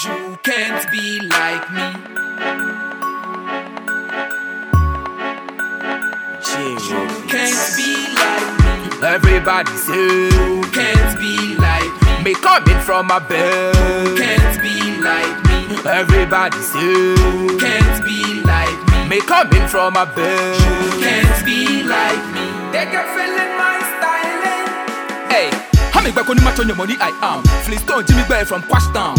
You can't be like me. You can't be like me. Everybody say You can't be like me. me coming from my bed. Can't be like me. Everybody say Can't be like me. me coming from my bed. Can't be like me. They can feel in my styling. Hey, how me back on the match on your money I am. Flintstone Jimmy Bear from Quashtown.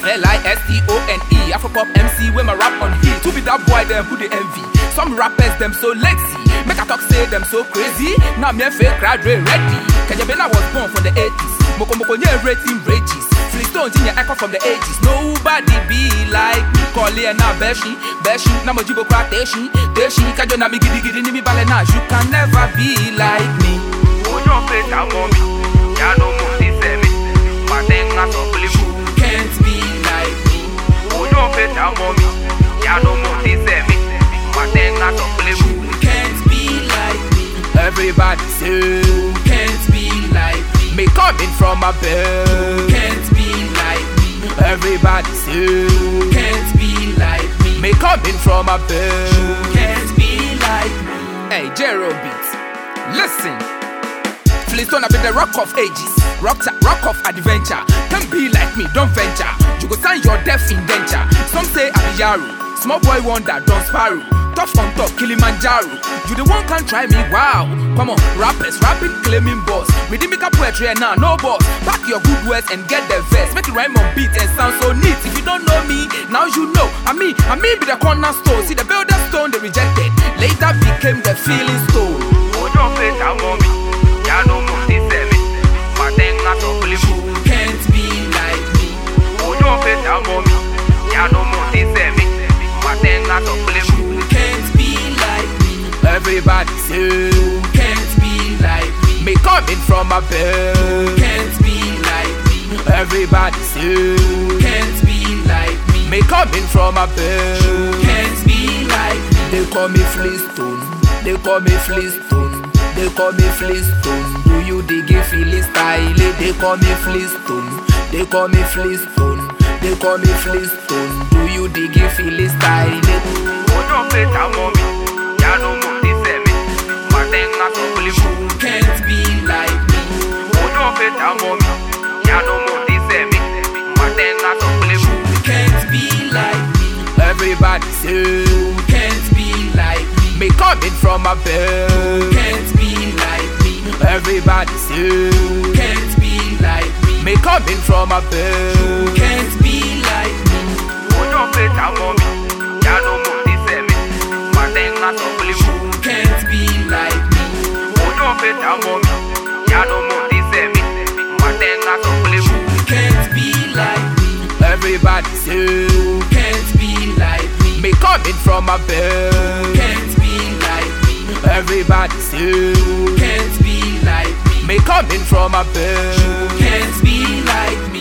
FLISTONE. Afropop MC with my rap on heat. To be that boy them who they envy. Some rappers them so lazy. Make a talk say them so crazy. Now me fake graduate ready. Kajabena was born from the 80s. Moko nye rating rages. Flintstone Jimmy echo from the 80s. Nobody be like me. Call it na beshi. Na mojibo kwa teshi. Kajo na mi gidi ni mi balena. You can never be like me. Ojo face a mommy. Ya no mo si se me. Matenga so blimu. Can't be like me. Ojo face a mommy. Ya no mo si se me. Matenga so blimu. Can't be like me. Everybody say Can't be like me. me coming from my bed. Can't be like me. Everybody say Can't be like me. me coming from my bed. Can't be like me. Hey, Jero Beats, listen. Flintstone have been the rock of ages, rock of adventure. Can't be like me, don't venture. You go sign your death in danger. Some say I be Yaro, small boy wonder, Don Sparrow. Tough on top, Kilimanjaro. You the one can try me, wow. Come on, rappers, rapping, claiming boss. Reading make a poetry and now, no boss. Pack your good words and get the verse. Make it rhyme on beat and sound so neat. If you don't know me, now you know. I mean be the cornerstone. See the builder stone they rejected. Later became the feeling stone. Ojo face a mommy. Ya no mo si se me. Matenga so blimu. Can't be like me. Ojo face a mommy. Ya no mo si se me. Matenga so blimu. Can't be like me. Everybody say Can't be like me. me coming from my bed. Can't be like me. Everybody say Can't be like me. me coming from my bed. Can't be like me. They call me Flintstone. They call me Flintstone. They call me Flintstone. Do you dig it, feel it, style it? They call me Flintstone. They call me Flintstone. They call me Flintstone. Do you dig it, feel it, style it? Ojo face a mommy. Ya no mo si se me. Matenga so blimu. Can't be like me. Ojo face a mommy. Ya no mo si se me. Matenga so blimu. Can't be like me. Everybody say Can't be like me. me coming from my bed. Can't be like me. Everybody say Can't be like me. me coming from my bed. Can't be like me. Ojo face a mommy. Ya no mo si se me. Matenga so blimu. Can't be like me. Ojo face a mommy. Ya no mo si se me. Matenga so blimu. Can't be like me. Everybody say Can't be like me. me coming from my bed. Can't be like me. Everybody say Can't be like me. me coming from my bed. Can't be like me.